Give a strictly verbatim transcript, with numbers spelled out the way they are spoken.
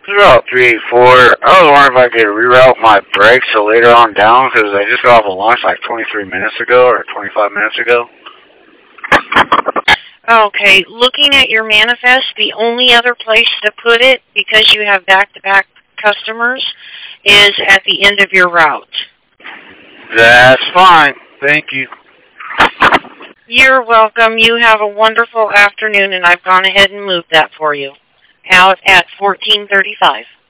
Route three eighty-four. I was wondering if I could reroute my brakes so later on down because I just got off a lunch like twenty-three minutes ago or twenty-five minutes ago. Okay, looking at your manifest, the only other place to put it, because you have back-to-back customers, is at the end of your route. That's fine. Thank you. You're welcome. You have a wonderful afternoon, and I've gone ahead and moved that for you. Out at fourteen thirty-five.